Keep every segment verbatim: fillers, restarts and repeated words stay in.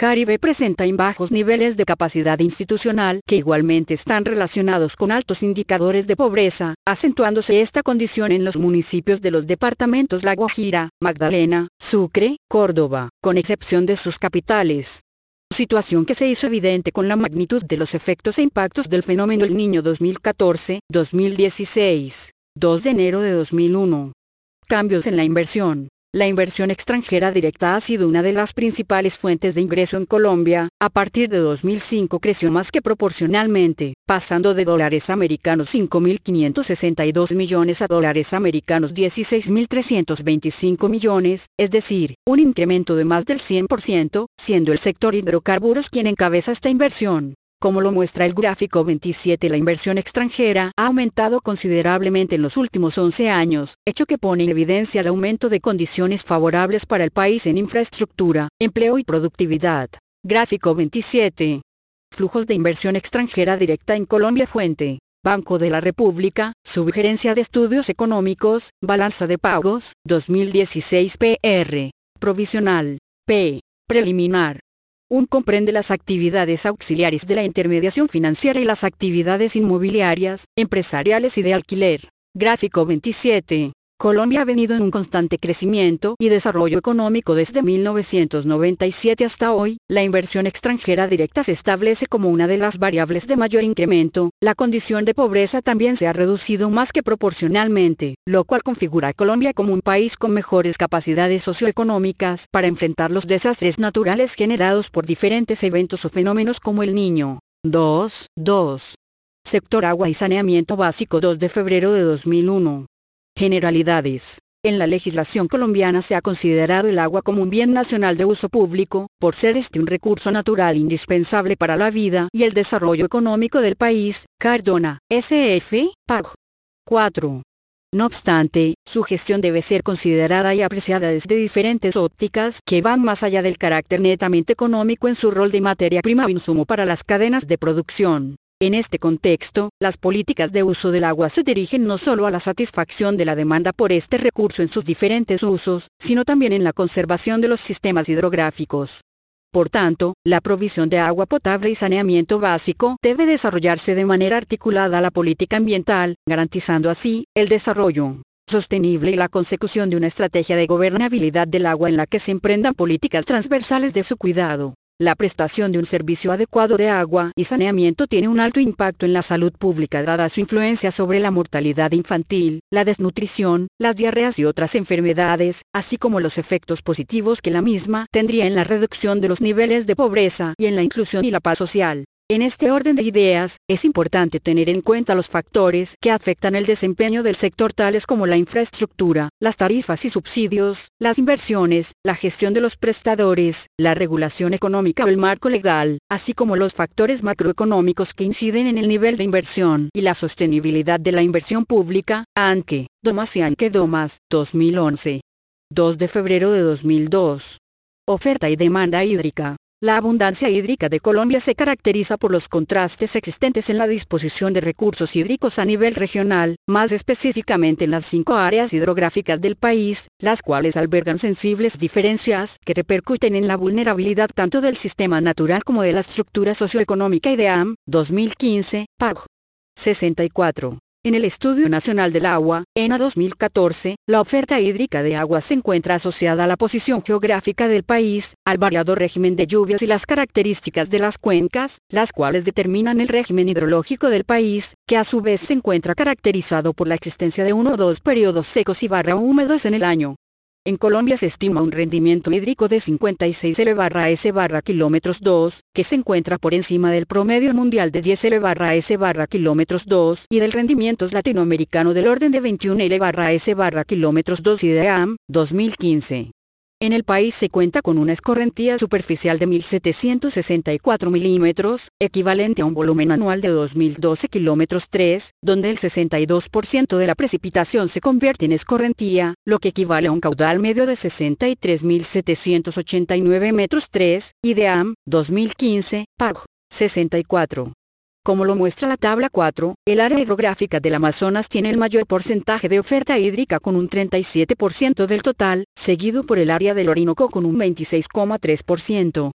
Caribe presentan bajos niveles de capacidad institucional que igualmente están relacionados con altos indicadores de pobreza, acentuándose esta condición en los municipios de los departamentos La Guajira, Magdalena, Sucre, Córdoba, con excepción de sus capitales. Situación que se hizo evidente con la magnitud de los efectos e impactos del fenómeno El Niño dos mil catorce a dos mil dieciséis, dos de enero de dos mil uno. Cambios en la inversión. La inversión extranjera directa ha sido una de las principales fuentes de ingreso en Colombia. A partir de dos mil cinco creció más que proporcionalmente, pasando de dólares americanos cinco mil quinientos sesenta y dos millones a dólares americanos dieciséis mil trescientos veinticinco millones, es decir, un incremento de más del cien por ciento, siendo el sector hidrocarburos quien encabeza esta inversión. Como lo muestra el gráfico veintisiete, la inversión extranjera ha aumentado considerablemente en los últimos once años, hecho que pone en evidencia el aumento de condiciones favorables para el país en infraestructura, empleo y productividad. Gráfico veintisiete. Flujos de inversión extranjera directa en Colombia. Fuente: Banco de la República, Subgerencia de Estudios Económicos, Balanza de Pagos, dos mil dieciséis P R. Provisional. P. Preliminar. uno comprende las actividades auxiliares de la intermediación financiera y las actividades inmobiliarias, empresariales y de alquiler. Gráfico veintisiete. Colombia ha venido en un constante crecimiento y desarrollo económico desde mil novecientos noventa y siete hasta hoy. La inversión extranjera directa se establece como una de las variables de mayor incremento. La condición de pobreza también se ha reducido más que proporcionalmente, lo cual configura a Colombia como un país con mejores capacidades socioeconómicas para enfrentar los desastres naturales generados por diferentes eventos o fenómenos como El Niño. dos. dos. Sector agua y saneamiento básico. dos de febrero de dos mil uno. Generalidades. En la legislación colombiana se ha considerado el agua como un bien nacional de uso público, por ser este un recurso natural indispensable para la vida y el desarrollo económico del país. Cardona, S F, P A G. cuatro. No obstante, su gestión debe ser considerada y apreciada desde diferentes ópticas que van más allá del carácter netamente económico en su rol de materia prima o insumo para las cadenas de producción. En este contexto, las políticas de uso del agua se dirigen no solo a la satisfacción de la demanda por este recurso en sus diferentes usos, sino también en la conservación de los sistemas hidrográficos. Por tanto, la provisión de agua potable y saneamiento básico debe desarrollarse de manera articulada a la política ambiental, garantizando así el desarrollo sostenible y la consecución de una estrategia de gobernabilidad del agua en la que se emprendan políticas transversales de su cuidado. La prestación de un servicio adecuado de agua y saneamiento tiene un alto impacto en la salud pública dada su influencia sobre la mortalidad infantil, la desnutrición, las diarreas y otras enfermedades, así como los efectos positivos que la misma tendría en la reducción de los niveles de pobreza y en la inclusión y la paz social. En este orden de ideas, es importante tener en cuenta los factores que afectan el desempeño del sector tales como la infraestructura, las tarifas y subsidios, las inversiones, la gestión de los prestadores, la regulación económica o el marco legal, así como los factores macroeconómicos que inciden en el nivel de inversión y la sostenibilidad de la inversión pública. Anke, Domas y Anke Domas, dos mil once. dos de febrero de dos mil dos. Oferta y demanda hídrica. La abundancia hídrica de Colombia se caracteriza por los contrastes existentes en la disposición de recursos hídricos a nivel regional, más específicamente en las cinco áreas hidrográficas del país, las cuales albergan sensibles diferencias que repercuten en la vulnerabilidad tanto del sistema natural como de la estructura socioeconómica. I D E A M, dos mil quince, P A G. sesenta y cuatro. En el Estudio Nacional del Agua, E N A dos mil catorce, la oferta hídrica de agua se encuentra asociada a la posición geográfica del país, al variado régimen de lluvias y las características de las cuencas, las cuales determinan el régimen hidrológico del país, que a su vez se encuentra caracterizado por la existencia de uno o dos periodos secos y barra húmedos en el año. En Colombia se estima un rendimiento hídrico de cincuenta y seis L barra S barra kilómetros dos, que se encuentra por encima del promedio mundial de diez L barra S barra kilómetros dos y del rendimiento latinoamericano del orden de veintiún L barra S barra kilómetros dos. I D E A M, dos mil quince. En el país se cuenta con una escorrentía superficial de mil setecientos sesenta y cuatro milímetros, equivalente a un volumen anual de dos mil doce kilómetros tres, donde el sesenta y dos por ciento de la precipitación se convierte en escorrentía, lo que equivale a un caudal medio de sesenta y tres mil setecientos ochenta y nueve metros tres. I D E A M, dos mil quince, P A G. sesenta y cuatro. Como lo muestra la tabla cuatro, el área hidrográfica del Amazonas tiene el mayor porcentaje de oferta hídrica con un treinta y siete por ciento del total, seguido por el área del Orinoco con un veintiséis coma tres por ciento.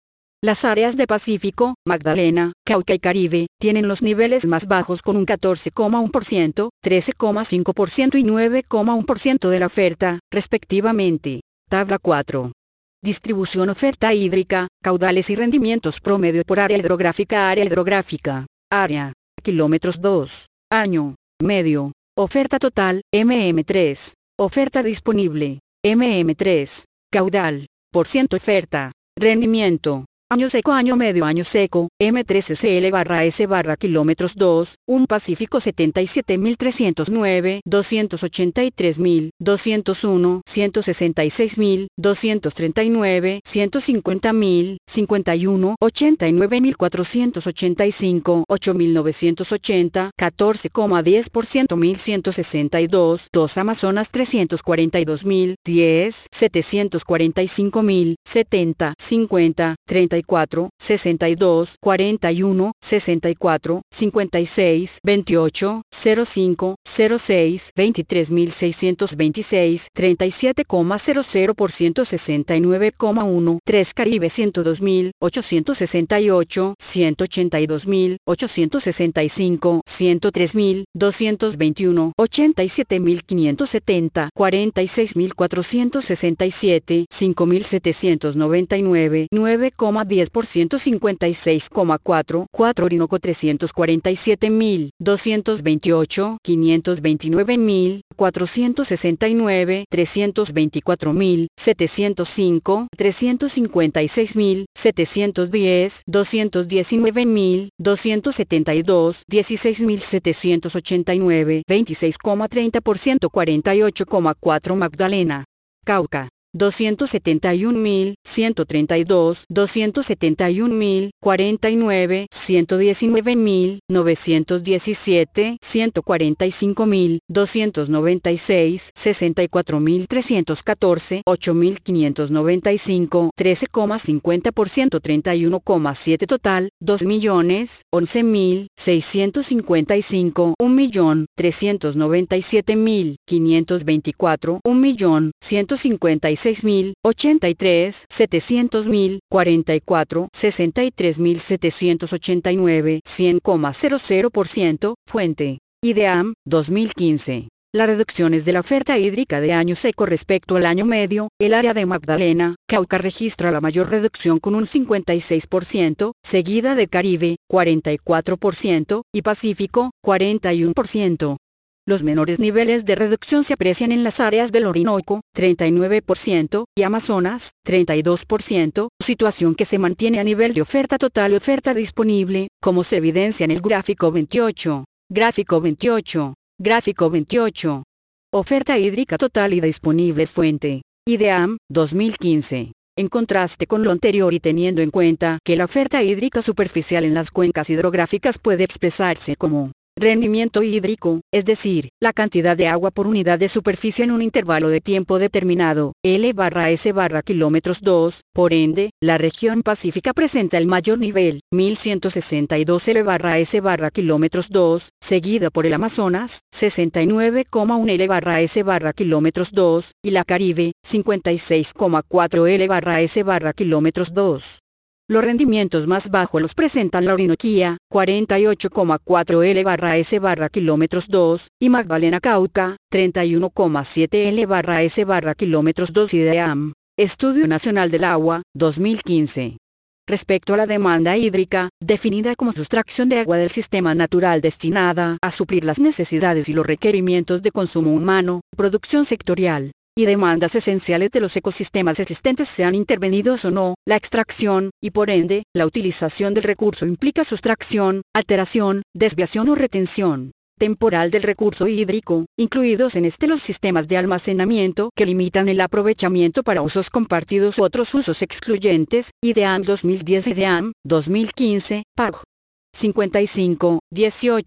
Las áreas de Pacífico, Magdalena, Cauca y Caribe, tienen los niveles más bajos con un catorce coma uno por ciento, trece coma cinco por ciento y nueve coma uno por ciento de la oferta, respectivamente. Tabla cuatro. Distribución oferta hídrica, caudales y rendimientos promedio por área hidrográfica. Área hidrográfica. Área. Kilómetros dos. Año. Medio. Oferta total, eme eme tres. Oferta disponible, eme eme tres. Caudal. Por ciento oferta. Rendimiento. Año seco, año medio, año seco, eme tres ese ele barra ese barra kilómetros dos, un Pacífico setenta y siete mil trescientos nueve, doscientos ochenta y tres mil, doscientos uno, ciento sesenta y seis mil, doscientos treinta y nueve, ciento cincuenta mil, cincuenta y uno, ochenta y nueve mil cuatrocientos ochenta y cinco, ocho mil novecientos ochenta, catorce coma diez por ciento mil ciento sesenta y dos, dos Amazonas trescientos cuarenta y dos mil, diez, setecientos cuarenta y cinco mil, setenta, cincuenta, treinta y cuatro, sesenta y dos, cuarenta y uno, sesenta y cuatro, cincuenta y seis, veintiocho, cero cinco, cero seis, veintitrés mil seiscientos veintiséis, treinta y siete coma cero cero por ciento sesenta y nueve coma uno, tres Caribe ciento dos mil, ochocientos sesenta y ocho, ciento ochenta y dos mil, ochocientos sesenta y cinco, ciento tres mil, doscientos veintiuno, ochenta y siete mil quinientos setenta, cuarenta y seis mil cuatrocientos sesenta y siete, cinco mil setecientos noventa y nueve, nueve coma diez por ciento cincuenta y seis coma cuatro, cuatro Orinoco trescientos cuarenta y siete mil, doscientos veintiocho, quinientos veintinueve mil, cuatrocientos sesenta y nueve, trescientos veinticuatro mil, setecientos cinco, trescientos cincuenta y seis mil, setecientos diez, doscientos diecinueve mil, doscientos setenta y dos, dieciséis mil setecientos ochenta y nueve, veintiséis coma treinta por ciento cuarenta y ocho coma cuatro Magdalena. Cauca. doscientos setenta y un mil, ciento treinta y dos, doscientos setenta y un mil, cuarenta y nueve, ciento diecinueve mil, novecientos diecisiete, ciento cuarenta y cinco mil, doscientos noventa y seis, sesenta y cuatro mil trescientos catorce, ocho mil quinientos noventa y cinco, trece coma cincuenta por ciento treinta y uno coma siete total, dos millones, once mil, seiscientos cincuenta y cinco, un millón, trescientos noventa y siete mil, quinientos veinticuatro, un millón, ciento cincuenta y seis mil, ochenta y tres, setecientos mil, cuarenta y cuatro, sesenta y tres mil setecientos ochenta y nueve, cien coma cero cero por ciento, fuente. IDEAM, dos mil quince. Las reducciones de la oferta hídrica de año seco respecto al año medio, el área de Magdalena, Cauca registra la mayor reducción con un cincuenta y seis por ciento, seguida de Caribe, cuarenta y cuatro por ciento, y Pacífico, cuarenta y uno por ciento. Los menores niveles de reducción se aprecian en las áreas del Orinoco, treinta y nueve por ciento, y Amazonas, treinta y dos por ciento, situación que se mantiene a nivel de oferta total y oferta disponible, como se evidencia en el gráfico veintiocho. Gráfico veintiocho. Gráfico veintiocho. Oferta hídrica total y disponible. Fuente. IDEAM, dos mil quince. En contraste con lo anterior y teniendo en cuenta que la oferta hídrica superficial en las cuencas hidrográficas puede expresarse como rendimiento hídrico, es decir, la cantidad de agua por unidad de superficie en un intervalo de tiempo determinado, L barra S barra kilómetros dos, por ende, la región pacífica presenta el mayor nivel, mil ciento sesenta y dos L barra S barra kilómetros dos, seguida por el Amazonas, sesenta y nueve coma uno L barra S barra kilómetros dos, y la Caribe, cincuenta y seis coma cuatro L barra S barra kilómetros dos. Los rendimientos más bajos los presentan la Orinoquía, cuarenta y ocho coma cuatro L barra S barra kilómetros dos, y Magdalena Cauca, treinta y uno coma siete L barra S barra kilómetros dos. IDEAM, Estudio Nacional del Agua, dos mil quince. Respecto a la demanda hídrica, definida como sustracción de agua del sistema natural destinada a suplir las necesidades y los requerimientos de consumo humano, producción sectorial y demandas esenciales de los ecosistemas existentes, sean intervenidos o no, la extracción, y por ende, la utilización del recurso implica sustracción, alteración, desviación o retención temporal del recurso hídrico, incluidos en este los sistemas de almacenamiento que limitan el aprovechamiento para usos compartidos u otros usos excluyentes. IDEAM dos mil diez. IDEAM, dos mil quince, P A G. cincuenta y cinco, dieciocho.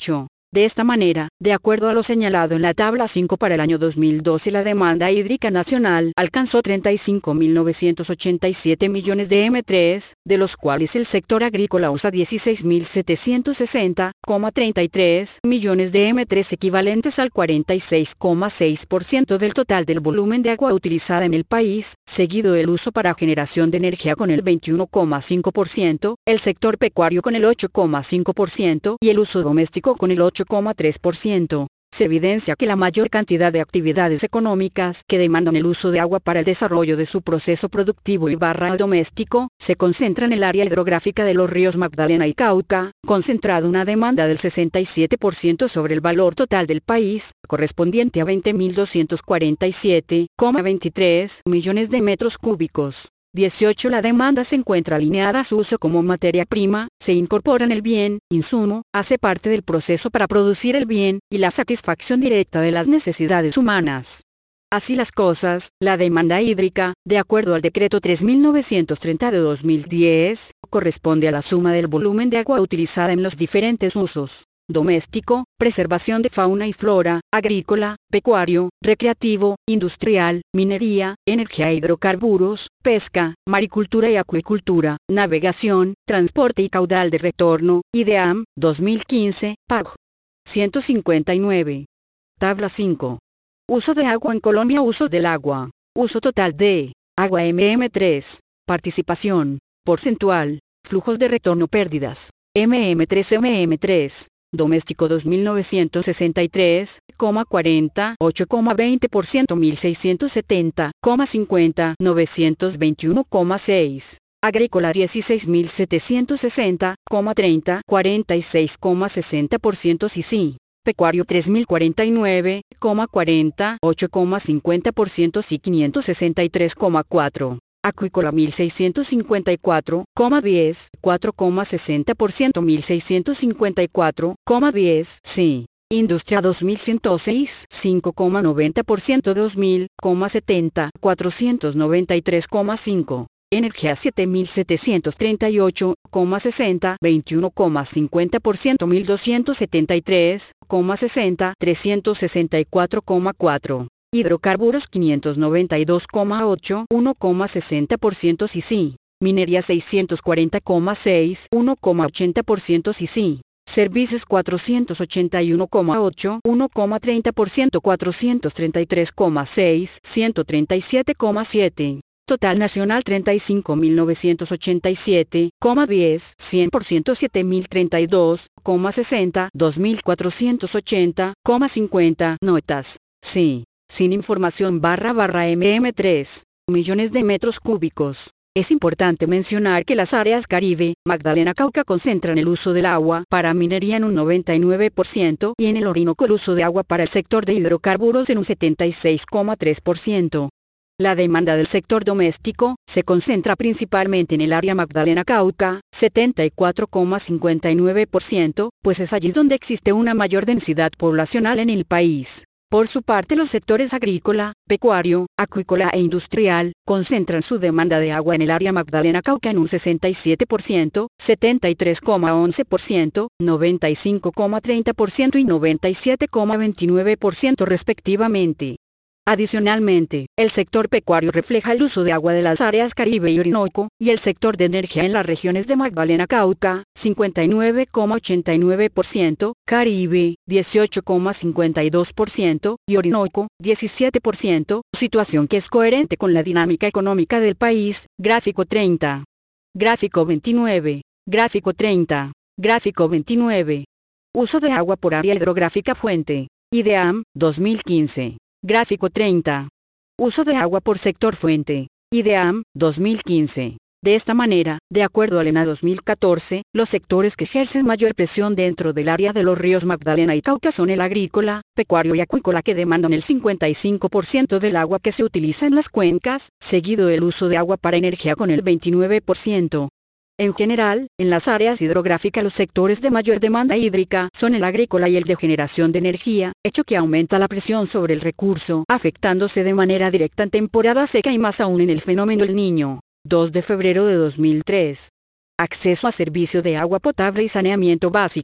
De esta manera, de acuerdo a lo señalado en la tabla cinco para el año dos mil doce, la demanda hídrica nacional alcanzó treinta y cinco mil novecientos ochenta y siete millones de eme tres, de los cuales el sector agrícola usa dieciséis mil setecientos sesenta coma treinta y tres millones de eme tres, equivalentes al cuarenta y seis coma seis por ciento del total del volumen de agua utilizada en el país, seguido el uso para generación de energía con el veintiuno coma cinco por ciento, el sector pecuario con el ocho coma cinco por ciento y el uso doméstico con el ocho coma tres por ciento. Se evidencia que la mayor cantidad de actividades económicas que demandan el uso de agua para el desarrollo de su proceso productivo y barra doméstico, se concentra en el área hidrográfica de los ríos Magdalena y Cauca, concentrado una demanda del sesenta y siete por ciento sobre el valor total del país, correspondiente a veinte mil doscientos cuarenta y siete coma veintitrés millones de metros cúbicos. dieciocho La demanda se encuentra alineada a su uso como materia prima, se incorpora en el bien, insumo, hace parte del proceso para producir el bien, y la satisfacción directa de las necesidades humanas. Así las cosas, la demanda hídrica, de acuerdo al decreto tres mil novecientos treinta de dos mil diez, corresponde a la suma del volumen de agua utilizada en los diferentes usos: doméstico, preservación de fauna y flora, agrícola, pecuario, recreativo, industrial, minería, energía e hidrocarburos, pesca, maricultura y acuicultura, navegación, transporte y caudal de retorno, IDEAM, dos mil quince, página ciento cincuenta y nueve. Tabla cinco. Uso de agua en Colombia. Usos del agua. Uso total de agua eme tres. Participación porcentual. Flujos de retorno. Pérdidas eme tres eme tres. Doméstico dos mil novecientos sesenta y tres coma cuarenta y ocho coma veinte por ciento, mil seiscientos setenta coma cincuenta, novecientos veintiuno coma seis. Agrícola dieciséis mil setecientos sesenta coma treinta, cuarenta y seis coma sesenta por ciento. Sí sí. Pecuario tres mil cuarenta y nueve coma cuarenta y ocho coma cincuenta por ciento. Sí quinientos sesenta y tres coma cuatro. Acuícola mil seiscientos cincuenta y cuatro coma diez, cuatro coma sesenta por ciento, mil seiscientos cincuenta y cuatro coma diez, sí. Industria dos mil ciento seis, cinco coma noventa por ciento, dos mil coma setenta, cuatrocientos noventa y tres coma cinco. Energía siete mil setecientos treinta y ocho coma sesenta, veintiuno coma cincuenta por ciento, mil doscientos setenta y tres coma sesenta, trescientos sesenta y cuatro coma cuatro. Hidrocarburos quinientos noventa y dos coma ocho, uno coma sesenta por ciento. Sí sí. Minería seiscientos cuarenta coma seis, uno coma ochenta por ciento. Sí sí. Servicios cuatrocientos ochenta y uno coma ocho, uno coma treinta por ciento. cuatrocientos treinta y tres coma seis, ciento treinta y siete coma siete. Total nacional treinta y cinco mil novecientos ochenta y siete coma diez, cien por ciento siete mil treinta y dos coma sesenta, dos mil cuatrocientos ochenta coma cincuenta. Notas. Sí. Sin información barra barra eme tres. Millones de metros cúbicos. Es importante mencionar que las áreas Caribe, Magdalena, Cauca concentran el uso del agua para minería en un noventa y nueve por ciento y en el Orinoco el uso de agua para el sector de hidrocarburos en un setenta y seis coma tres por ciento. La demanda del sector doméstico se concentra principalmente en el área Magdalena-Cauca, setenta y cuatro coma cincuenta y nueve por ciento, pues es allí donde existe una mayor densidad poblacional en el país. Por su parte, los sectores agrícola, pecuario, acuícola e industrial concentran su demanda de agua en el área Magdalena-Cauca en un sesenta y siete por ciento, setenta y tres coma once por ciento, noventa y cinco coma treinta por ciento y noventa y siete coma veintinueve por ciento respectivamente. Adicionalmente, el sector pecuario refleja el uso de agua de las áreas Caribe y Orinoco, y el sector de energía en las regiones de Magdalena-Cauca, cincuenta y nueve coma ochenta y nueve por ciento, Caribe, dieciocho coma cincuenta y dos por ciento, y Orinoco, diecisiete por ciento, situación que es coherente con la dinámica económica del país. Gráfico treinta. Gráfico veintinueve. Gráfico treinta. Gráfico veintinueve. Uso de agua por área hidrográfica. Fuente: IDEAM, dos mil quince. Gráfico treinta. Uso de agua por sector. Fuente: IDEAM, dos mil quince. De esta manera, de acuerdo al ENA dos mil catorce, los sectores que ejercen mayor presión dentro del área de los ríos Magdalena y Cauca son el agrícola, pecuario y acuícola, que demandan el cincuenta y cinco por ciento del agua que se utiliza en las cuencas, seguido del uso de agua para energía con el veintinueve por ciento. En general, en las áreas hidrográficas los sectores de mayor demanda hídrica son el agrícola y el de generación de energía, hecho que aumenta la presión sobre el recurso, afectándose de manera directa en temporada seca y más aún en el fenómeno El Niño. dos de febrero de dos mil tres. Acceso a servicio de agua potable y saneamiento básico.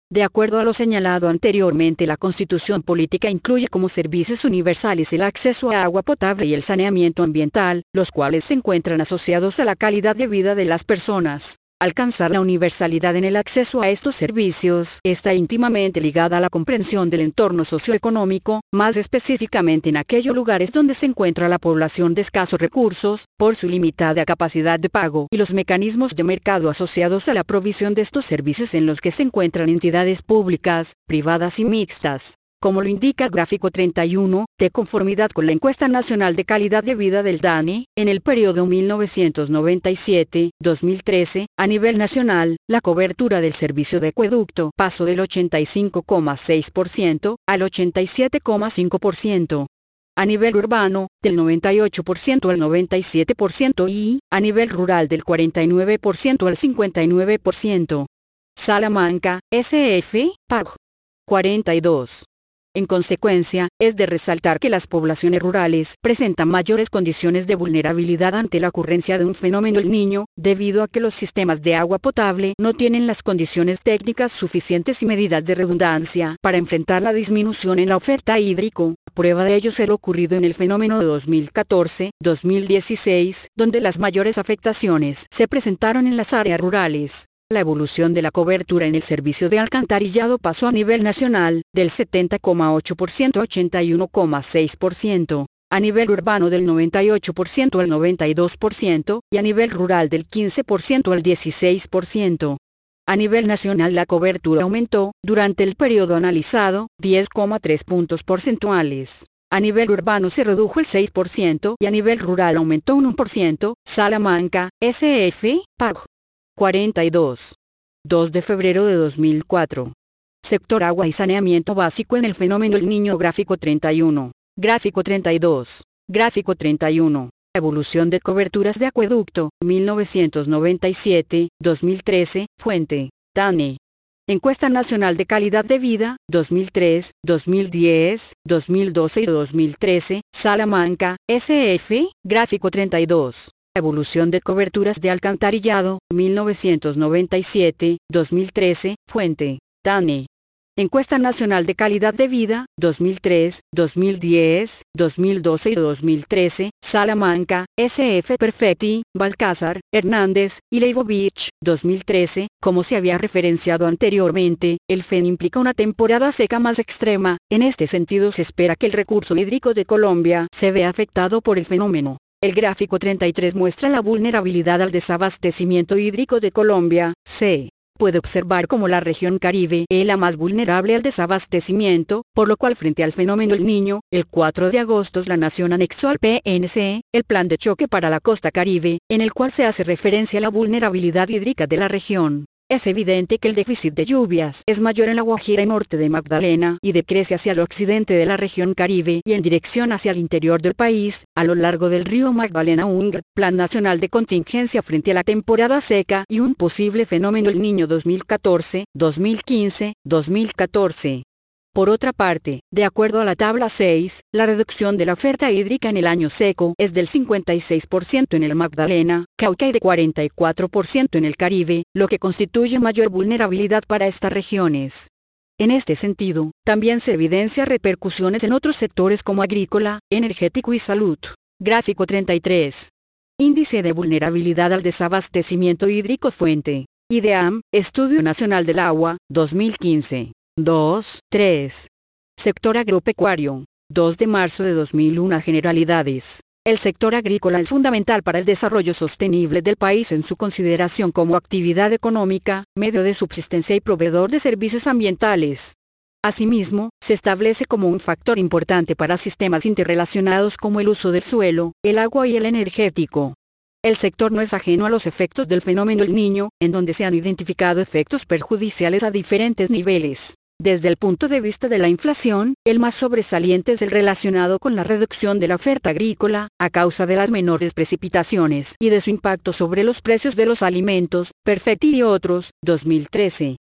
De acuerdo a lo señalado anteriormente, la Constitución Política incluye como servicios universales el acceso a agua potable y el saneamiento ambiental, los cuales se encuentran asociados a la calidad de vida de las personas. Alcanzar la universalidad en el acceso a estos servicios está íntimamente ligada a la comprensión del entorno socioeconómico, más específicamente en aquellos lugares donde se encuentra la población de escasos recursos, por su limitada capacidad de pago y los mecanismos de mercado asociados a la provisión de estos servicios en los que se encuentran entidades públicas, privadas y mixtas. Como lo indica el gráfico treinta y uno, de conformidad con la Encuesta Nacional de Calidad de Vida del D A N E, en el periodo mil novecientos noventa y siete a dos mil trece, a nivel nacional, la cobertura del servicio de acueducto pasó del ochenta y cinco coma seis por ciento al ochenta y siete coma cinco por ciento. A nivel urbano, del noventa y ocho por ciento al noventa y siete por ciento y, a nivel rural del cuarenta y nueve por ciento al cincuenta y nueve por ciento. Salamanca, S F, P A G. cuarenta y dos. En consecuencia, es de resaltar que las poblaciones rurales presentan mayores condiciones de vulnerabilidad ante la ocurrencia de un fenómeno El Niño, debido a que los sistemas de agua potable no tienen las condiciones técnicas suficientes y medidas de redundancia para enfrentar la disminución en la oferta hídrico. Prueba de ello es lo ocurrido en el fenómeno de dos mil catorce a dos mil dieciséis, donde las mayores afectaciones se presentaron en las áreas rurales. La evolución de la cobertura en el servicio de alcantarillado pasó a nivel nacional, del setenta coma ocho por ciento a ochenta y uno coma seis por ciento, a nivel urbano del noventa y ocho por ciento al noventa y dos por ciento, y a nivel rural del quince por ciento al dieciséis por ciento. A nivel nacional la cobertura aumentó, durante el periodo analizado, diez coma tres puntos porcentuales. A nivel urbano se redujo el seis por ciento y a nivel rural aumentó un uno por ciento. Salamanca, S F, P A G. cuarenta y dos. dos de febrero de dos mil cuatro. Sector agua y saneamiento básico en el fenómeno El Niño. Gráfico treinta y uno. Gráfico treinta y dos. Gráfico treinta y uno. Evolución de coberturas de acueducto, mil novecientos noventa y siete a dos mil trece, fuente, D A N E. Encuesta Nacional de Calidad de Vida, dos mil tres, dos mil diez, dos mil doce y dos mil trece, Salamanca, S F, gráfico treinta y dos. Evolución de coberturas de alcantarillado, mil novecientos noventa y siete a dos mil trece, fuente, D A N E. Encuesta Nacional de Calidad de Vida, dos mil tres, dos mil diez, dos mil doce y dos mil trece, Salamanca, S F. Perfetti, Balcázar, Hernández, y Leibovich, dos mil trece. Como se había referenciado anteriormente, el F E N implica una temporada seca más extrema. En este sentido se espera que el recurso hídrico de Colombia se vea afectado por el fenómeno. El gráfico treinta y tres muestra la vulnerabilidad al desabastecimiento hídrico de Colombia. Se puede observar como la región Caribe es la más vulnerable al desabastecimiento, por lo cual frente al fenómeno El Niño, el cuatro de agosto la nación anexó al P N C, el Plan de Choque para la Costa Caribe, en el cual se hace referencia a la vulnerabilidad hídrica de la región. Es evidente que el déficit de lluvias es mayor en la Guajira y norte de Magdalena y decrece hacia el occidente de la región Caribe y en dirección hacia el interior del país, a lo largo del río Magdalena. Un Plan Nacional de Contingencia frente a la temporada seca y un posible fenómeno El Niño dos mil catorce, dos mil quince, dos mil catorce. Por otra parte, de acuerdo a la tabla seis, la reducción de la oferta hídrica en el año seco es del cincuenta y seis por ciento en el Magdalena, Cauca y de cuarenta y cuatro por ciento en el Caribe, lo que constituye mayor vulnerabilidad para estas regiones. En este sentido, también se evidencia repercusiones en otros sectores como agrícola, energético y salud. Gráfico treinta y tres. Índice de vulnerabilidad al desabastecimiento hídrico. Fuente: IDEAM, Estudio Nacional del Agua, dos mil quince. dos, tres. Sector agropecuario. dos de marzo de dos mil uno. Generalidades. El sector agrícola es fundamental para el desarrollo sostenible del país en su consideración como actividad económica, medio de subsistencia y proveedor de servicios ambientales. Asimismo, se establece como un factor importante para sistemas interrelacionados como el uso del suelo, el agua y el energético. El sector no es ajeno a los efectos del fenómeno El Niño, en donde se han identificado efectos perjudiciales a diferentes niveles. Desde el punto de vista de la inflación, el más sobresaliente es el relacionado con la reducción de la oferta agrícola, a causa de las menores precipitaciones y de su impacto sobre los precios de los alimentos. Perfetti y otros, dos mil trece.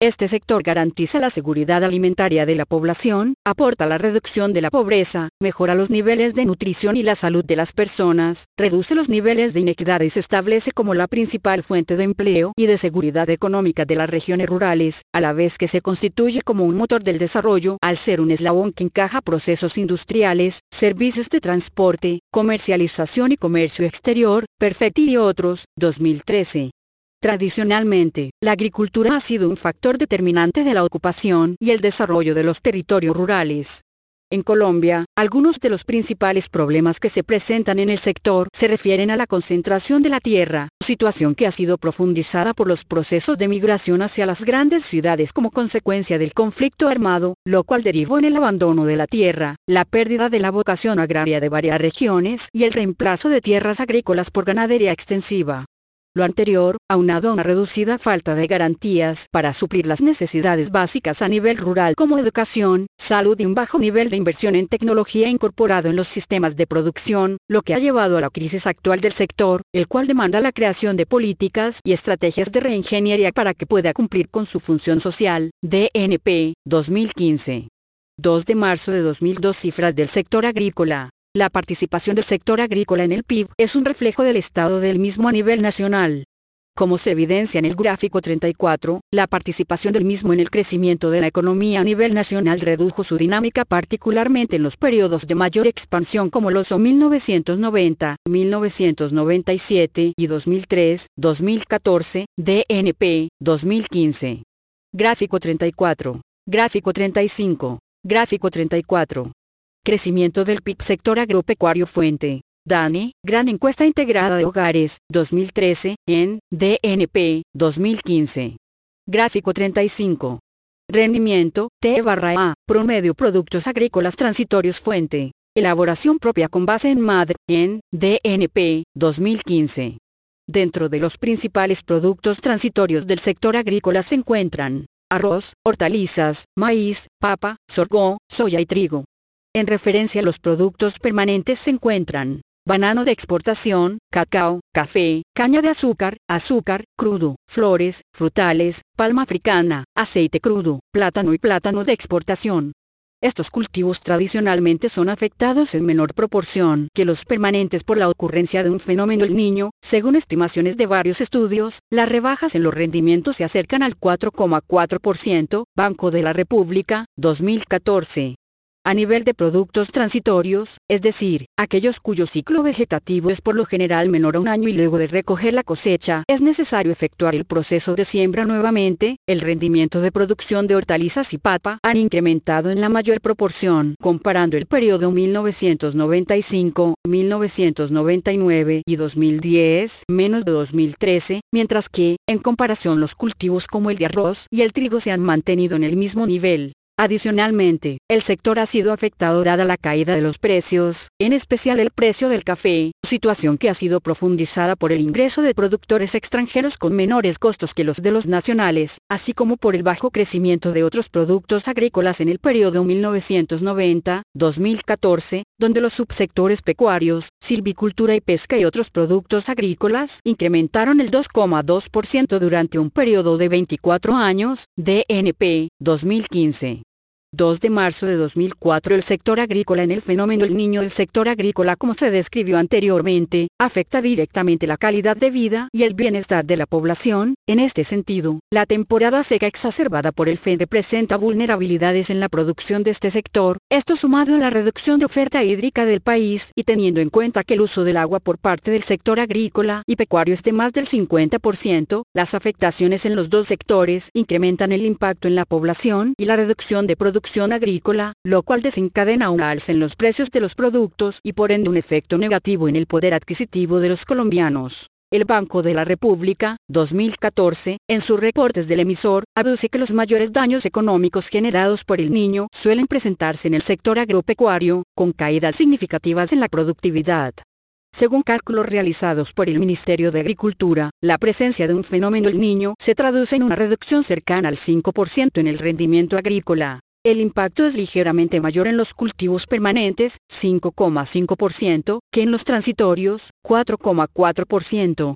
Este sector garantiza la seguridad alimentaria de la población, aporta la reducción de la pobreza, mejora los niveles de nutrición y la salud de las personas, reduce los niveles de inequidad y se establece como la principal fuente de empleo y de seguridad económica de las regiones rurales, a la vez que se constituye como un motor del desarrollo al ser un eslabón que encaja procesos industriales, servicios de transporte, comercialización y comercio exterior, Perfecti y otros, dos mil trece. Tradicionalmente, la agricultura ha sido un factor determinante de la ocupación y el desarrollo de los territorios rurales. En Colombia, algunos de los principales problemas que se presentan en el sector se refieren a la concentración de la tierra, situación que ha sido profundizada por los procesos de migración hacia las grandes ciudades como consecuencia del conflicto armado, lo cual derivó en el abandono de la tierra, la pérdida de la vocación agraria de varias regiones y el reemplazo de tierras agrícolas por ganadería extensiva. Lo anterior, aunado a una reducida falta de garantías para suplir las necesidades básicas a nivel rural como educación, salud y un bajo nivel de inversión en tecnología incorporado en los sistemas de producción, lo que ha llevado a la crisis actual del sector, el cual demanda la creación de políticas y estrategias de reingeniería para que pueda cumplir con su función social. D N P, dos mil quince. dos de marzo de dos mil dos. Cifras del sector agrícola. La participación del sector agrícola en el P I B es un reflejo del estado del mismo a nivel nacional. Como se evidencia en el gráfico treinta y cuatro, la participación del mismo en el crecimiento de la economía a nivel nacional redujo su dinámica particularmente en los periodos de mayor expansión como los o mil novecientos noventa, mil novecientos noventa y siete y dos mil tres, dos mil catorce, D N P, dos mil quince. Gráfico treinta y cuatro. Gráfico treinta y cinco. Gráfico treinta y cuatro. Crecimiento del P I B sector agropecuario. Fuente: DANE, Gran Encuesta Integrada de Hogares, dos mil trece, en D N P, dos mil quince. Gráfico treinta y cinco. Rendimiento, T barra A, promedio productos agrícolas transitorios. Fuente: elaboración propia con base en M A D, en D N P, dos mil quince. Dentro de los principales productos transitorios del sector agrícola se encuentran arroz, hortalizas, maíz, papa, sorgo, soya y trigo. En referencia a los productos permanentes se encuentran banano de exportación, cacao, café, caña de azúcar, azúcar, crudo, flores, frutales, palma africana, aceite crudo, plátano y plátano de exportación. Estos cultivos tradicionalmente son afectados en menor proporción que los permanentes por la ocurrencia de un fenómeno El Niño. Según estimaciones de varios estudios, las rebajas en los rendimientos se acercan al cuatro coma cuatro por ciento, Banco de la República, dos mil catorce. A nivel de productos transitorios, es decir, aquellos cuyo ciclo vegetativo es por lo general menor a un año y luego de recoger la cosecha, es necesario efectuar el proceso de siembra nuevamente. El rendimiento de producción de hortalizas y papa han incrementado en la mayor proporción, comparando el periodo mil novecientos noventa y cinco, mil novecientos noventa y nueve y dos mil diez, menos de dos mil trece, mientras que, en comparación, los cultivos como el de arroz y el trigo se han mantenido en el mismo nivel. Adicionalmente, el sector ha sido afectado dada la caída de los precios, en especial el precio del café, situación que ha sido profundizada por el ingreso de productores extranjeros con menores costos que los de los nacionales, así como por el bajo crecimiento de otros productos agrícolas en el periodo mil novecientos noventa a dos mil catorce, donde los subsectores pecuarios, silvicultura y pesca y otros productos agrícolas incrementaron el dos coma dos por ciento durante un periodo de veinticuatro años. D N P, dos mil quince. dos de marzo de dos mil cuatro. El sector agrícola en el fenómeno El Niño. El sector agrícola, como se describió anteriormente, afecta directamente la calidad de vida y el bienestar de la población. En este sentido, la temporada seca exacerbada por el F E D presenta vulnerabilidades en la producción de este sector. Esto sumado a la reducción de oferta hídrica del país y teniendo en cuenta que el uso del agua por parte del sector agrícola y pecuario es de más del cincuenta por ciento, las afectaciones en los dos sectores incrementan el impacto en la población y la reducción de producción agrícola, lo cual desencadena una alza en los precios de los productos y por ende un efecto negativo en el poder adquisitivo de los colombianos. El Banco de la República, dos mil catorce, en sus reportes del emisor, aduce que los mayores daños económicos generados por El Niño suelen presentarse en el sector agropecuario, con caídas significativas en la productividad. Según cálculos realizados por el Ministerio de Agricultura, la presencia de un fenómeno El Niño se traduce en una reducción cercana al cinco por ciento en el rendimiento agrícola. El impacto es ligeramente mayor en los cultivos permanentes, cinco coma cinco por ciento, que en los transitorios, cuatro coma cuatro por ciento.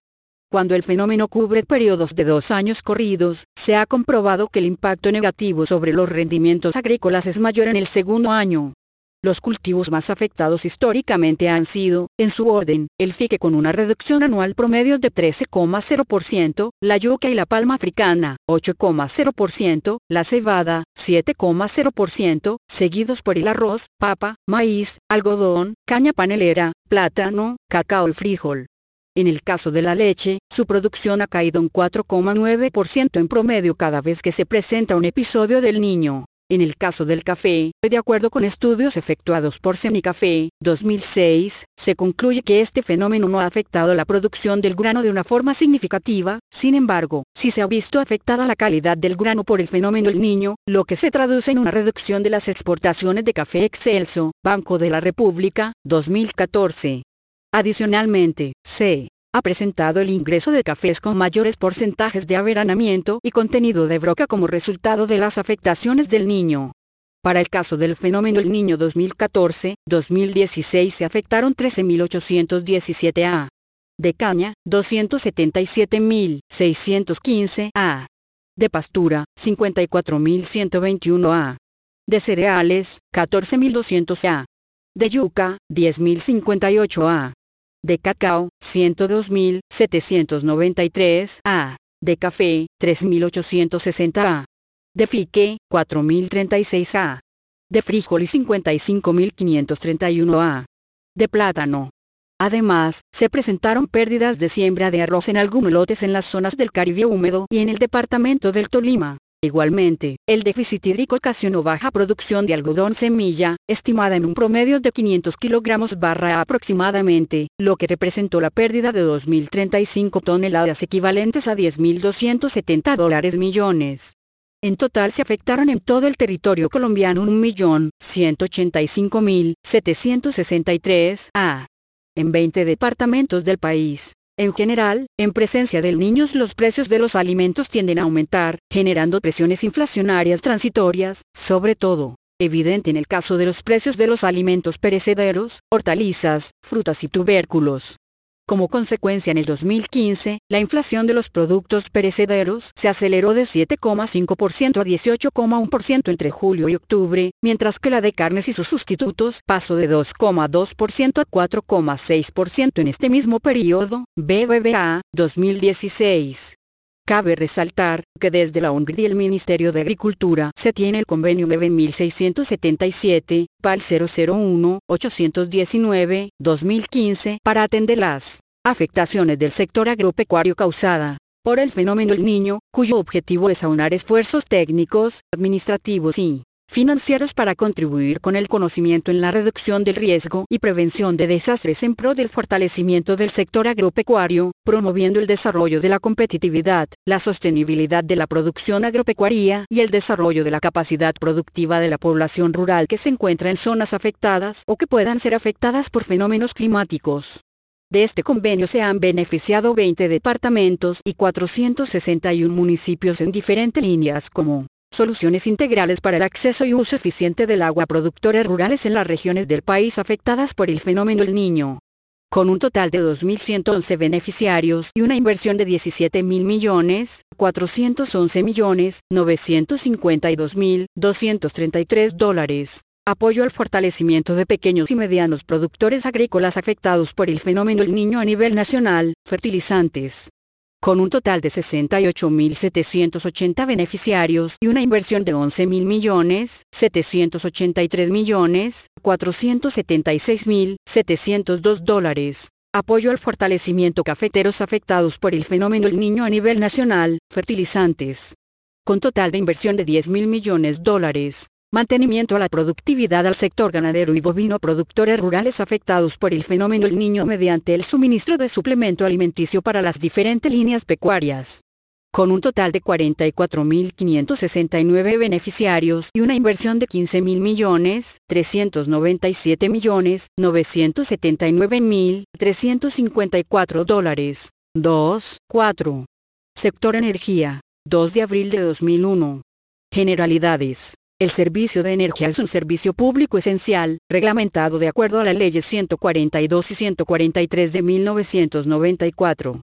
Cuando el fenómeno cubre periodos de dos años corridos, se ha comprobado que el impacto negativo sobre los rendimientos agrícolas es mayor en el segundo año. Los cultivos más afectados históricamente han sido, en su orden, el fique con una reducción anual promedio de trece coma cero por ciento, la yuca y la palma africana, ocho coma cero por ciento, la cebada, siete coma cero por ciento, seguidos por el arroz, papa, maíz, algodón, caña panelera, plátano, cacao y frijol. En el caso de la leche, su producción ha caído un cuatro coma nueve por ciento en promedio cada vez que se presenta un episodio del Niño. En el caso del café, de acuerdo con estudios efectuados por Semicafé, dos mil seis, se concluye que este fenómeno no ha afectado la producción del grano de una forma significativa. Sin embargo, sí se ha visto afectada la calidad del grano por el fenómeno El Niño, lo que se traduce en una reducción de las exportaciones de café Excelso, Banco de la República, dos mil catorce. Adicionalmente, se ha presentado el ingreso de cafés con mayores porcentajes de averanamiento y contenido de broca como resultado de las afectaciones del Niño. Para el caso del fenómeno El Niño dos mil catorce, dos mil dieciséis se afectaron trece mil ochocientos diecisiete a. De caña, doscientos setenta y siete mil seiscientos quince a. De pastura, cincuenta y cuatro mil ciento veintiuno a. De cereales, catorce mil doscientos a. De yuca, diez mil cincuenta y ocho a. De cacao, ciento dos mil setecientos noventa y tres a. De café, tres mil ochocientos sesenta a. De fique, cuatro mil treinta y seis a. De frijol y cincuenta y cinco mil quinientos treinta y uno a. De plátano. Además, se presentaron pérdidas de siembra de arroz en algunos lotes en las zonas del Caribe húmedo y en el departamento del Tolima. Igualmente, el déficit hídrico ocasionó baja producción de algodón semilla, estimada en un promedio de quinientos kilogramos barra aproximadamente, lo que representó la pérdida de dos mil treinta y cinco toneladas equivalentes a diez mil doscientos setenta dólares millones. En total se afectaron en todo el territorio colombiano un millón ciento ochenta y cinco mil setecientos sesenta y tres a. En veinte departamentos del país. En general, en presencia del Niño los precios de los alimentos tienden a aumentar, generando presiones inflacionarias transitorias, sobre todo, evidente en el caso de los precios de los alimentos perecederos, hortalizas, frutas y tubérculos. Como consecuencia en el dos mil quince, la inflación de los productos perecederos se aceleró de siete coma cinco por ciento a dieciocho coma uno por ciento entre julio y octubre, mientras que la de carnes y sus sustitutos pasó de dos coma dos por ciento a cuatro coma seis por ciento en este mismo periodo, B B V A, dos mil dieciséis. Cabe resaltar que desde la UNGRID y el Ministerio de Agricultura se tiene el convenio nueve mil seiscientos setenta y siete, P A L cero cero uno, ochocientos diecinueve, dos mil quince para atender las afectaciones del sector agropecuario causada por el fenómeno El Niño, cuyo objetivo es aunar esfuerzos técnicos, administrativos y financieros para contribuir con el conocimiento en la reducción del riesgo y prevención de desastres en pro del fortalecimiento del sector agropecuario, promoviendo el desarrollo de la competitividad, la sostenibilidad de la producción agropecuaria y el desarrollo de la capacidad productiva de la población rural que se encuentra en zonas afectadas o que puedan ser afectadas por fenómenos climáticos. De este convenio se han beneficiado veinte departamentos y cuatrocientos sesenta y uno municipios en diferentes líneas como soluciones integrales para el acceso y uso eficiente del agua a productores rurales en las regiones del país afectadas por el fenómeno El Niño. Con un total de dos mil ciento once beneficiarios y una inversión de diecisiete mil millones, cuatrocientos once millones, novecientos cincuenta y dos mil, doscientos treinta y tres dólares. Apoyo al fortalecimiento de pequeños y medianos productores agrícolas afectados por el fenómeno El Niño a nivel nacional, fertilizantes. Con un total de sesenta y ocho mil setecientos ochenta beneficiarios y una inversión de once mil millones, setecientos ochenta y tres millones, cuatrocientos setenta y seis mil, setecientos dos dólares. Apoyo al fortalecimiento cafeteros afectados por el fenómeno El Niño a nivel nacional, fertilizantes. Con total de inversión de diez mil millones de dólares. Mantenimiento a la productividad al sector ganadero y bovino productores rurales afectados por el fenómeno El Niño mediante el suministro de suplemento alimenticio para las diferentes líneas pecuarias. Con un total de cuarenta y cuatro mil quinientos sesenta y nueve beneficiarios y una inversión de quince mil millones, trescientos noventa y siete millones, novecientos setenta y nueve mil, trescientos cincuenta y cuatro dólares. dos, cuatro. Sector Energía. dos de abril de dos mil uno. Generalidades. El servicio de energía es un servicio público esencial, reglamentado de acuerdo a las leyes ciento cuarenta y dos y ciento cuarenta y tres de mil novecientos noventa y cuatro.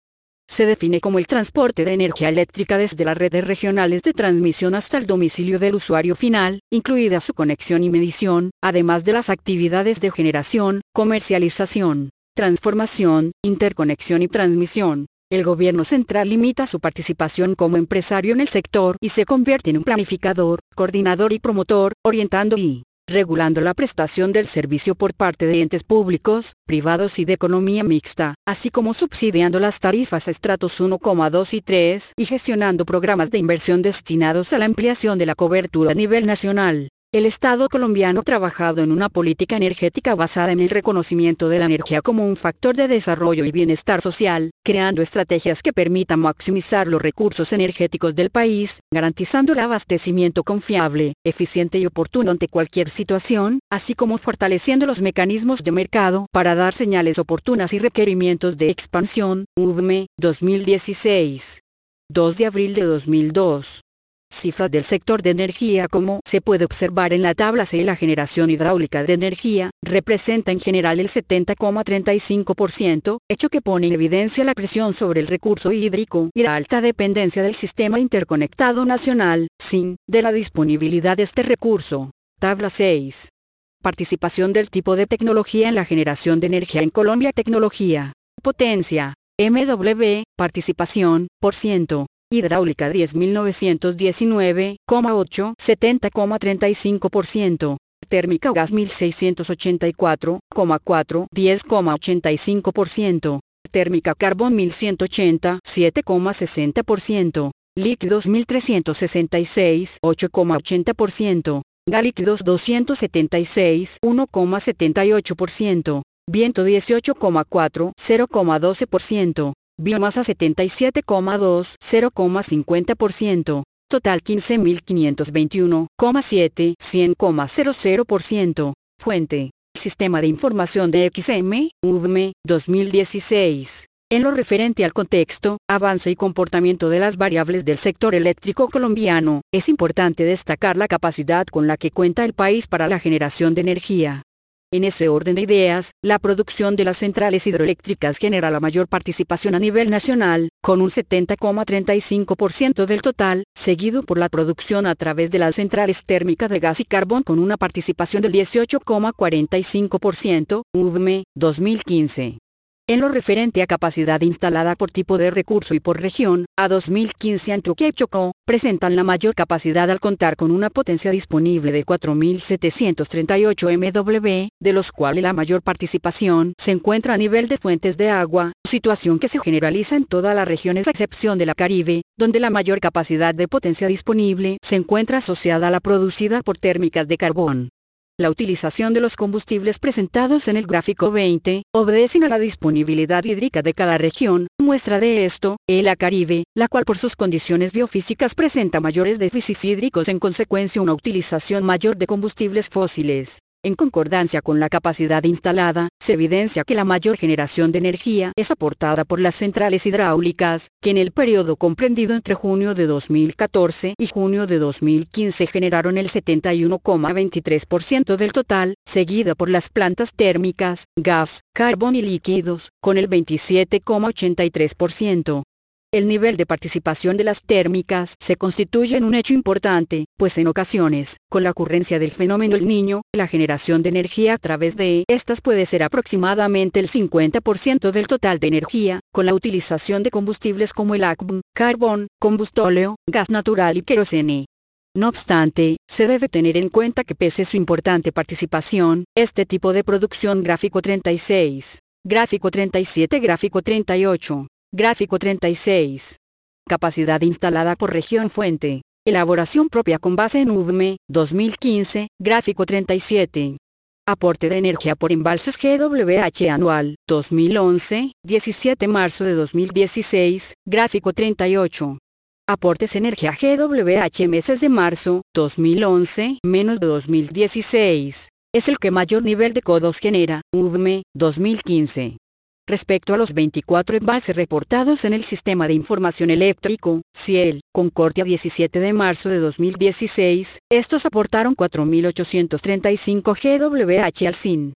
Se define como el transporte de energía eléctrica desde las redes regionales de transmisión hasta el domicilio del usuario final, incluida su conexión y medición, además de las actividades de generación, comercialización, transformación, interconexión y transmisión. El gobierno central limita su participación como empresario en el sector y se convierte en un planificador, coordinador y promotor, orientando y regulando la prestación del servicio por parte de entes públicos, privados y de economía mixta, así como subsidiando las tarifas estratos uno, dos y tres y gestionando programas de inversión destinados a la ampliación de la cobertura a nivel nacional. El Estado colombiano ha trabajado en una política energética basada en el reconocimiento de la energía como un factor de desarrollo y bienestar social, creando estrategias que permitan maximizar los recursos energéticos del país, garantizando el abastecimiento confiable, eficiente y oportuno ante cualquier situación, así como fortaleciendo los mecanismos de mercado para dar señales oportunas y requerimientos de expansión. U V M E, dos mil dieciséis. dos de abril de dos mil dos. Cifras del sector de energía. Como se puede observar en la tabla C, la generación hidráulica de energía representa en general el setenta coma treinta y cinco por ciento, hecho que pone en evidencia la presión sobre el recurso hídrico y la alta dependencia del Sistema Interconectado Nacional, S I N, de la disponibilidad de este recurso. Tabla seis. Participación del tipo de tecnología en la generación de energía en Colombia. Tecnología, potencia, M W, participación, por ciento. Hidráulica diez mil novecientos diecinueve coma ocho, setenta coma treinta y cinco por ciento. Térmica gas mil seiscientos ochenta y cuatro coma cuatro, diez coma ochenta y cinco por ciento. Térmica carbón mil ciento ochenta, siete coma sesenta por ciento. Líquidos mil trescientos sesenta y seis, ocho coma ochenta por ciento. Gas líquidos doscientos setenta y seis, uno coma setenta y ocho por ciento. Viento dieciocho coma cuatro, cero coma doce por ciento. Biomasa setenta y siete coma dos, cero coma cincuenta por ciento. Total quince mil quinientos veintiuno coma siete, cien coma cero cero por ciento. Fuente: Sistema de Información de X M, U V M E, dos mil dieciséis. En lo referente al contexto, avance y comportamiento de las variables del sector eléctrico colombiano, es importante destacar la capacidad con la que cuenta el país para la generación de energía. En ese orden de ideas, la producción de las centrales hidroeléctricas genera la mayor participación a nivel nacional, con un setenta coma treinta y cinco por ciento del total, seguido por la producción a través de las centrales térmicas de gas y carbón con una participación del dieciocho coma cuarenta y cinco por ciento, U V M E, dos mil quince. En lo referente a capacidad instalada por tipo de recurso y por región, a dos mil quince Antioquia y Chocó presentan la mayor capacidad al contar con una potencia disponible de cuatro mil setecientos treinta y ocho megawatts, de los cuales la mayor participación se encuentra a nivel de fuentes de agua, situación que se generaliza en todas las regiones a excepción de la Caribe, donde la mayor capacidad de potencia disponible se encuentra asociada a la producida por térmicas de carbón. La utilización de los combustibles presentados en el gráfico veinte obedecen a la disponibilidad hídrica de cada región. Muestra de esto, es la Caribe, la cual por sus condiciones biofísicas presenta mayores déficits hídricos, en consecuencia una utilización mayor de combustibles fósiles. En concordancia con la capacidad instalada, se evidencia que la mayor generación de energía es aportada por las centrales hidráulicas, que en el periodo comprendido entre junio de dos mil catorce y junio de dos mil quince generaron el setenta y uno coma veintitrés por ciento del total, seguida por las plantas térmicas, gas, carbón y líquidos, con el veintisiete coma ochenta y tres por ciento. El nivel de participación de las térmicas se constituye en un hecho importante, pues en ocasiones, con la ocurrencia del fenómeno El Niño, la generación de energía a través de estas puede ser aproximadamente el cincuenta por ciento del total de energía, con la utilización de combustibles como el A C V, carbón, combustóleo, gas natural y querosene. No obstante, se debe tener en cuenta que pese a su importante participación, este tipo de producción. Gráfico treinta y seis. Gráfico treinta y siete. Gráfico treinta y ocho. Gráfico treinta y seis. Capacidad instalada por región. Fuente: elaboración propia con base en U V M E, dos mil quince. Gráfico treinta y siete. Aporte de energía por embalses G W H anual, dos mil once, diecisiete de marzo de dos mil dieciséis. Gráfico treinta y ocho. Aportes energía G W H meses de marzo, dos mil once, menos de dos mil dieciséis. Es el que mayor nivel de codos genera, U V M E, dos mil quince. Respecto a los veinticuatro embalses reportados en el Sistema de Información Eléctrico, CIEL, Concordia diecisiete de marzo de dos mil dieciséis, estos aportaron cuatro mil ochocientos treinta y cinco G W H al S I N.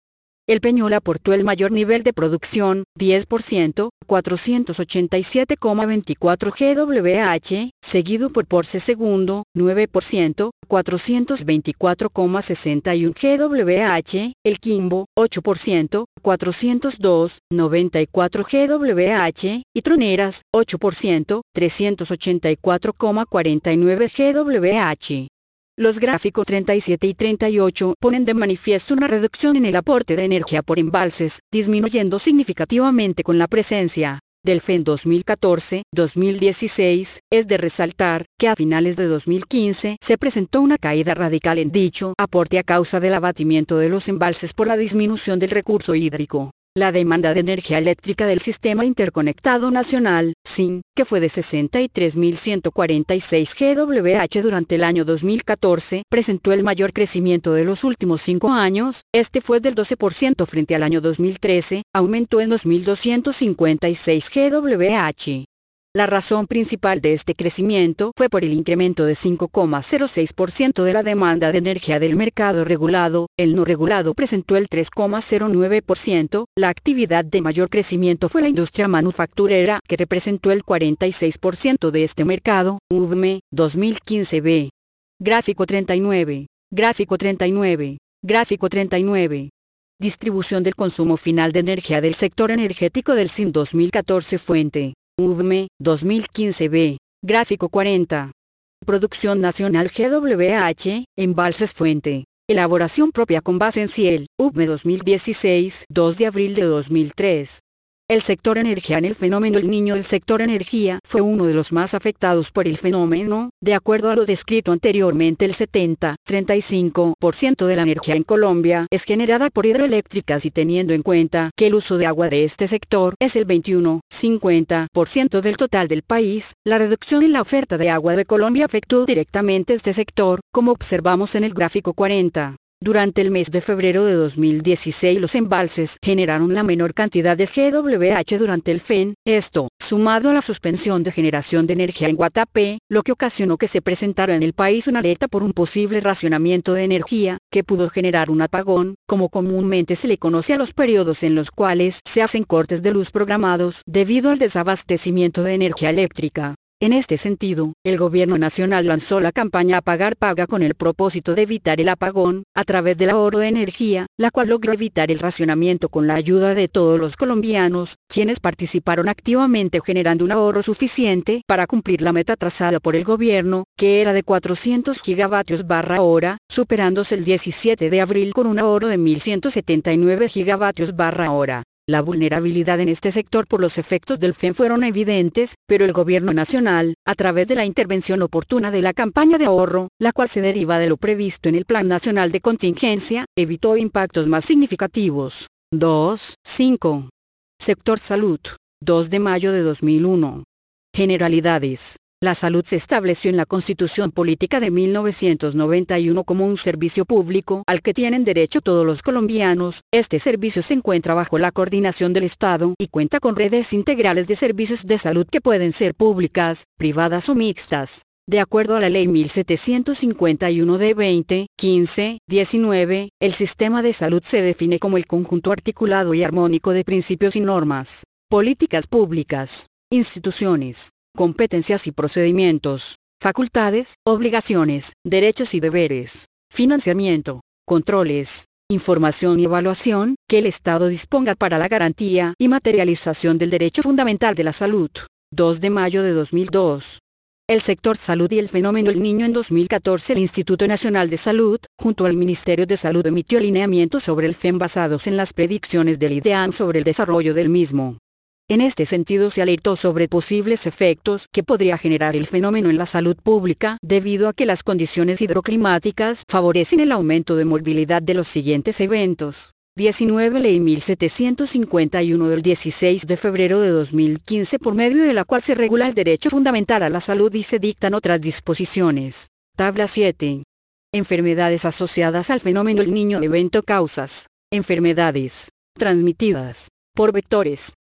El Peñol aportó el mayor nivel de producción, diez por ciento, cuatrocientos ochenta y siete coma veinticuatro gigawatt, seguido por Porce segundo, nueve por ciento, cuatrocientos veinticuatro coma sesenta y uno gigawatt, El Quimbo, ocho por ciento, cuatrocientos dos coma noventa y cuatro gigawatt, y Troneras, ocho por ciento, trescientos ochenta y cuatro coma cuarenta y nueve gigawatt. Los gráficos treinta y siete y treinta y ocho ponen de manifiesto una reducción en el aporte de energía por embalses, disminuyendo significativamente con la presencia del F E en dos mil catorce a dos mil dieciséis. Es de resaltar que a finales de dos mil quince se presentó una caída radical en dicho aporte a causa del abatimiento de los embalses por la disminución del recurso hídrico. La demanda de energía eléctrica del Sistema Interconectado Nacional, S I N, que fue de sesenta y tres mil ciento cuarenta y seis gigawatt durante el año dos mil catorce, presentó el mayor crecimiento de los últimos cinco años. Este fue del doce por ciento frente al año dos mil trece, aumentó en dos mil doscientos cincuenta y seis gigawatt. La razón principal de este crecimiento fue por el incremento de cinco coma cero seis por ciento de la demanda de energía del mercado regulado. El no regulado presentó el tres coma cero nueve por ciento. La actividad de mayor crecimiento fue la industria manufacturera, que representó el cuarenta y seis por ciento de este mercado. U V M E, dos mil quince b. Gráfico treinta y nueve. Gráfico treinta y nueve. Gráfico treinta y nueve. Distribución del consumo final de energía del sector energético del S I N dos mil catorce. Fuente: U V M E, dos mil quince b. Gráfico cuarenta. Producción nacional gigawatt, embalses. Fuente: elaboración propia con base en Ciel, U V M E dos mil dieciséis, dos de abril de dos mil tres. El sector energía en el fenómeno El Niño. El sector energía fue uno de los más afectados por el fenómeno. De acuerdo a lo descrito anteriormente, el setenta coma treinta y cinco por ciento de la energía en Colombia es generada por hidroeléctricas, y teniendo en cuenta que el uso de agua de este sector es el veintiuno coma cincuenta por ciento del total del país, la reducción en la oferta de agua de Colombia afectó directamente este sector, como observamos en el gráfico cuarenta. Durante el mes de febrero de dos mil dieciséis los embalses generaron la menor cantidad de gigawatt durante el F E N. Esto, sumado a la suspensión de generación de energía en Guatapé, lo que ocasionó que se presentara en el país una alerta por un posible racionamiento de energía, que pudo generar un apagón, como comúnmente se le conoce a los periodos en los cuales se hacen cortes de luz programados debido al desabastecimiento de energía eléctrica. En este sentido, el gobierno nacional lanzó la campaña Apagar Paga con el propósito de evitar el apagón, a través del ahorro de energía, la cual logró evitar el racionamiento con la ayuda de todos los colombianos, quienes participaron activamente, generando un ahorro suficiente para cumplir la meta trazada por el gobierno, que era de cuatrocientos gigavatios barra hora, superándose el diecisiete de abril con un ahorro de mil ciento setenta y nueve gigavatios barra hora. La vulnerabilidad en este sector por los efectos del F E N fueron evidentes, pero el gobierno nacional, a través de la intervención oportuna de la campaña de ahorro, la cual se deriva de lo previsto en el Plan Nacional de Contingencia, evitó impactos más significativos. dos. cinco. Sector Salud. dos de mayo de dos mil uno. Generalidades. La salud se estableció en la Constitución Política de mil novecientos noventa y uno como un servicio público al que tienen derecho todos los colombianos. Este servicio se encuentra bajo la coordinación del Estado y cuenta con redes integrales de servicios de salud que pueden ser públicas, privadas o mixtas. De acuerdo a la Ley mil setecientos cincuenta y uno de veinte, quince, diecinueve, el sistema de salud se define como el conjunto articulado y armónico de principios y normas, políticas públicas, instituciones, competencias y procedimientos, facultades, obligaciones, derechos y deberes, financiamiento, controles, información y evaluación, que el Estado disponga para la garantía y materialización del derecho fundamental de la salud. dos de mayo de dos mil dos. El sector salud y el fenómeno El Niño. En dos mil catorce el Instituto Nacional de Salud, junto al Ministerio de Salud, emitió lineamientos sobre el F E N basados en las predicciones del IDEAM sobre el desarrollo del mismo. En este sentido se alertó sobre posibles efectos que podría generar el fenómeno en la salud pública, debido a que las condiciones hidroclimáticas favorecen el aumento de morbilidad de los siguientes eventos. diecinueve Ley mil setecientos cincuenta y uno del dieciséis de febrero de dos mil quince, por medio de la cual se regula el derecho fundamental a la salud y se dictan otras disposiciones. Tabla siete. Enfermedades asociadas al fenómeno El Niño. Evento: causas. Enfermedades transmitidas por vectores.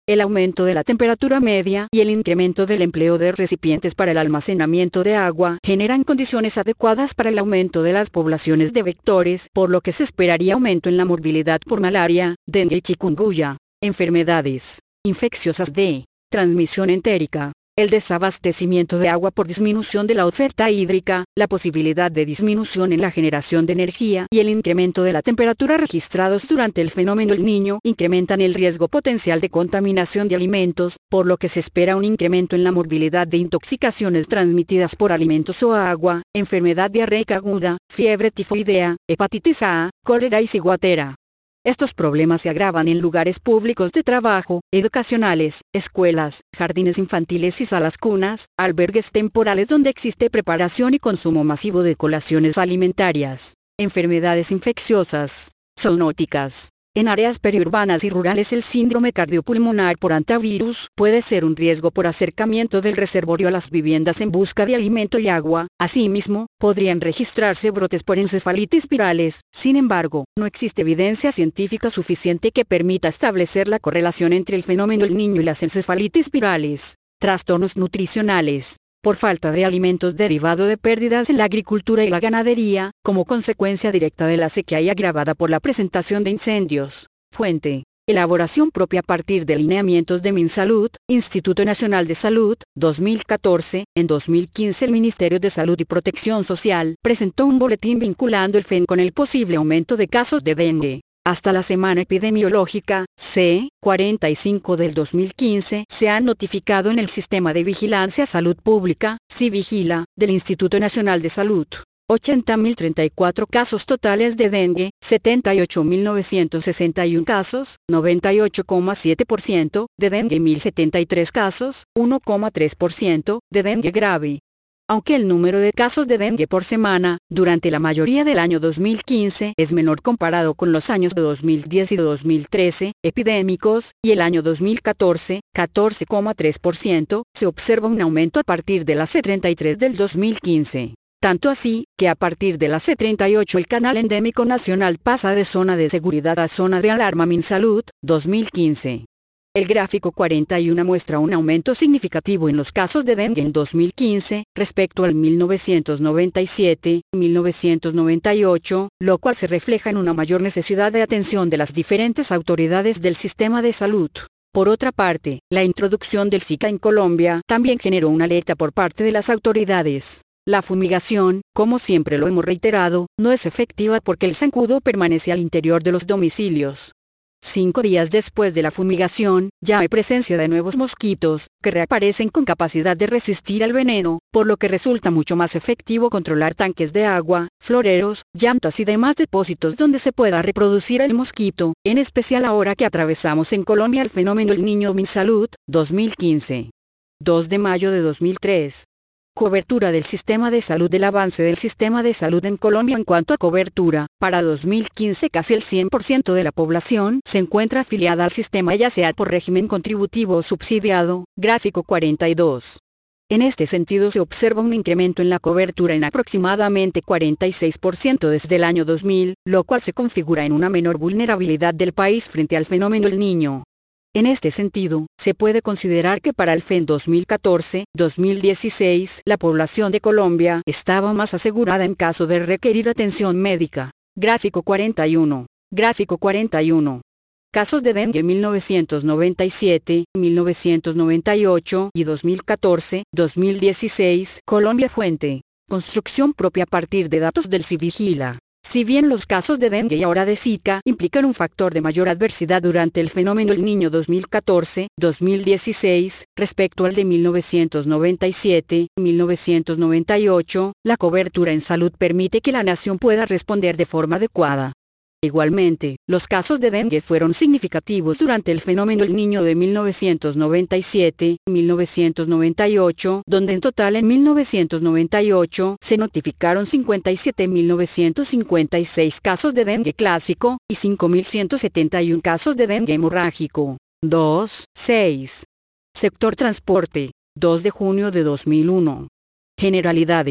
el aumento de la temperatura media y el incremento del empleo de recipientes para el almacenamiento de agua generan condiciones adecuadas para el aumento de las poblaciones de vectores, por lo que se esperaría aumento en la morbilidad por malaria, dengue y chikungunya. Enfermedades infecciosas de transmisión entérica. El desabastecimiento de agua por disminución de la oferta hídrica, la posibilidad de disminución en la generación de energía y el incremento de la temperatura registrados durante el fenómeno El Niño incrementan el riesgo potencial de contaminación de alimentos, por lo que se espera un incremento en la morbilidad de intoxicaciones transmitidas por alimentos o agua, enfermedad diarreica aguda, fiebre tifoidea, hepatitis A, cólera y ciguatera. Estos problemas se agravan en lugares públicos de trabajo, educacionales, escuelas, jardines infantiles y salas cunas, albergues temporales donde existe preparación y consumo masivo de colaciones alimentarias. Enfermedades infecciosas, zoonóticas. En áreas periurbanas y rurales el síndrome cardiopulmonar por hantavirus puede ser un riesgo por acercamiento del reservorio a las viviendas en busca de alimento y agua. Asimismo, podrían registrarse brotes por encefalitis virales. Sin embargo, no existe evidencia científica suficiente que permita establecer la correlación entre el fenómeno El Niño y las encefalitis virales. Trastornos nutricionales. Por falta de alimentos derivado de pérdidas en la agricultura y la ganadería, como consecuencia directa de la sequía y agravada por la presentación de incendios. Fuente: elaboración propia a partir de lineamientos de MinSalud, Instituto Nacional de Salud, dos mil catorce. En dos mil quince el Ministerio de Salud y Protección Social presentó un boletín vinculando el F E N con el posible aumento de casos de dengue. Hasta la semana epidemiológica, C cuarenta y cinco del dos mil quince, se han notificado en el Sistema de Vigilancia Salud Pública, SIVIGILA, del Instituto Nacional de Salud, ochenta mil treinta y cuatro casos totales de dengue, setenta y ocho mil novecientos sesenta y uno casos, noventa y ocho coma siete por ciento, de dengue mil setenta y tres casos, uno coma tres por ciento, de dengue grave. Aunque el número de casos de dengue por semana, durante la mayoría del año dos mil quince, es menor comparado con los años de dos mil diez y dos mil trece, epidémicos, y el año dos mil catorce, catorce coma tres por ciento, se observa un aumento a partir de la C treinta y tres del dos mil quince. Tanto así, que a partir de la C treinta y ocho el canal endémico nacional pasa de zona de seguridad a zona de alarma MinSalud, dos mil quince. El gráfico cuarenta y uno muestra un aumento significativo en los casos de dengue en dos mil quince, respecto al mil novecientos noventa y siete, mil novecientos noventa y ocho, lo cual se refleja en una mayor necesidad de atención de las diferentes autoridades del sistema de salud. Por otra parte, la introducción del Zika en Colombia también generó una alerta por parte de las autoridades. La fumigación, como siempre lo hemos reiterado, no es efectiva porque el zancudo permanece al interior de los domicilios. Cinco días después de la fumigación, ya hay presencia de nuevos mosquitos, que reaparecen con capacidad de resistir al veneno, por lo que resulta mucho más efectivo controlar tanques de agua, floreros, llantas y demás depósitos donde se pueda reproducir el mosquito, en especial ahora que atravesamos en Colombia el fenómeno El Niño. MinSalud, dos mil quince. dos de mayo de dos mil tres. Cobertura del sistema de salud. El avance del sistema de salud en Colombia en cuanto a cobertura, para dos mil quince casi el cien por ciento de la población se encuentra afiliada al sistema ya sea por régimen contributivo o subsidiado, gráfico cuarenta y dos. En este sentido se observa un incremento en la cobertura en aproximadamente cuarenta y seis por ciento desde el año dos mil, lo cual se configura en una menor vulnerabilidad del país frente al fenómeno El Niño. En este sentido, se puede considerar que para el F E N dos mil catorce a dos mil dieciséis la población de Colombia estaba más asegurada en caso de requerir atención médica. Gráfico cuarenta y uno. Gráfico cuarenta y uno. Casos de dengue mil novecientos noventa y siete, mil novecientos noventa y ocho y dos mil catorce a dos mil dieciséis. Colombia. Fuente: construcción propia a partir de datos del SIVIGILA. Si bien los casos de dengue y ahora de Zika implican un factor de mayor adversidad durante el fenómeno El Niño dos mil catorce a dos mil dieciséis, respecto al de mil novecientos noventa y siete a mil novecientos noventa y ocho, la cobertura en salud permite que la nación pueda responder de forma adecuada. Igualmente, los casos de dengue fueron significativos durante el fenómeno El Niño de mil novecientos noventa y siete a mil novecientos noventa y ocho, donde en total en mil novecientos noventa y ocho se notificaron cincuenta y siete mil novecientos cincuenta y seis casos de dengue clásico, y cinco mil ciento setenta y uno casos de dengue hemorrágico. dos, seis. Sector transporte, dos de junio de dos mil uno. Generalidades.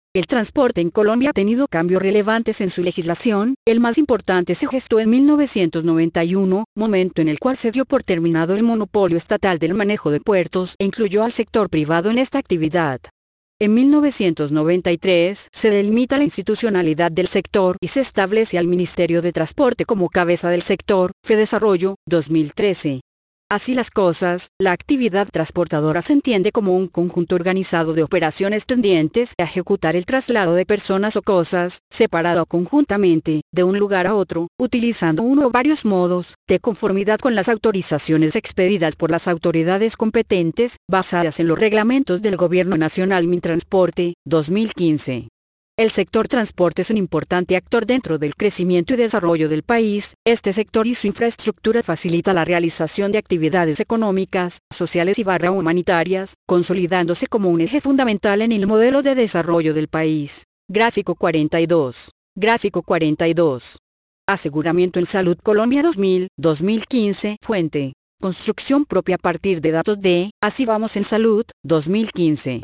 El transporte en Colombia ha tenido cambios relevantes en su legislación. El más importante se gestó en mil novecientos noventa y uno, momento en el cual se dio por terminado el monopolio estatal del manejo de puertos e incluyó al sector privado en esta actividad. En mil novecientos noventa y tres se delimita la institucionalidad del sector y se establece al Ministerio de Transporte como cabeza del sector. Fedesarrollo, dos mil trece. Así las cosas, la actividad transportadora se entiende como un conjunto organizado de operaciones tendientes a ejecutar el traslado de personas o cosas, separado o conjuntamente, de un lugar a otro, utilizando uno o varios modos, de conformidad con las autorizaciones expedidas por las autoridades competentes, basadas en los reglamentos del Gobierno Nacional Mintransporte, dos mil quince. El sector transporte es un importante actor dentro del crecimiento y desarrollo del país. Este sector y su infraestructura facilita la realización de actividades económicas, sociales y barra humanitarias, consolidándose como un eje fundamental en el modelo de desarrollo del país. Gráfico cuarenta y dos. Gráfico cuarenta y dos. Aseguramiento en Salud Colombia dos mil, dos mil quince. Fuente. Construcción propia a partir de datos de Así Vamos en Salud, dos mil quince.